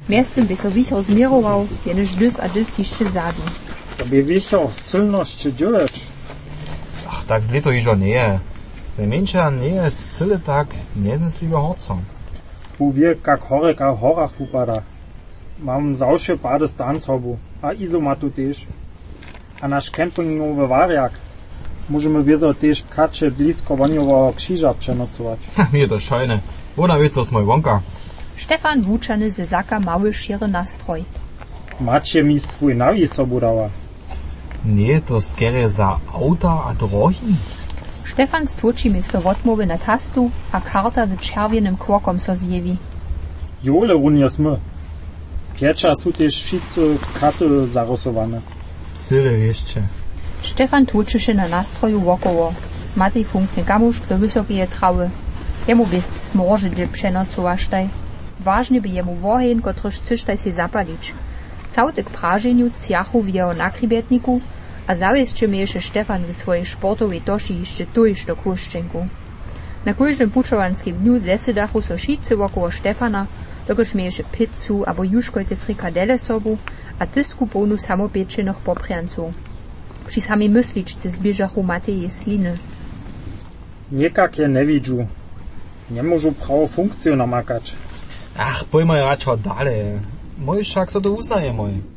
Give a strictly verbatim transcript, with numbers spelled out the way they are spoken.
Miestem by so wicher zmierował, jeneż dys a dys jeszcze zadu. To by wicher silność dzieleć. Ach, tak zle to iżo nie je. Z najmniejsza nie je cyle tak nieznesliwe horcom. Bu wie, jak horek a horach wupada. Mam zawsze pade stancobu, a izomatu też. A nasz kempingowy wariak. Możemy wiezo też kacze blisko woniowego krzyża przenocować. Mir to szajne. Ona wie, co z moj wonka. Stefan wuczany ze zaka mały sziry nastroj. Macie mi swój nawi sobu dała. Nie, to skierie za auta a drohi. Stefan stłuczy miejsce wotmowy na tastu, a karta z czerwienym kłokom so zjewi. Jole runie smy. Piecza są też wszyscy karty zarosowane. Cyle jeszcze. Stefan tłuczy się na nastroju wokoło. Matej funknie gamusz do wysokiej trawy. Jemu bist smorży, gdzie przenocowaštaj. Ważny by jemu wohen, kotryż cysztaj się zapalić. Cały k prażeniu ciachu w jego nakrybietniku, a zawieszcie jeszcze Stefan w swojej sportowej toši jeszcze tuż do kuszczynku. Na każdym puczowanskim dniu zesydachu so wszyscy wokoło Stefana, dokoż mieješe pizzu albo juszkojte frikadele sobu, a tysku pełnu samopieczonych poprianców. Przy samej mysliczce zbieżachu Mateje sliny. Niekak je nevidžu. Nie możu prawo funkcję namakać. Ach, pojmaj radšo dalej. Moj však so to uznaje moj.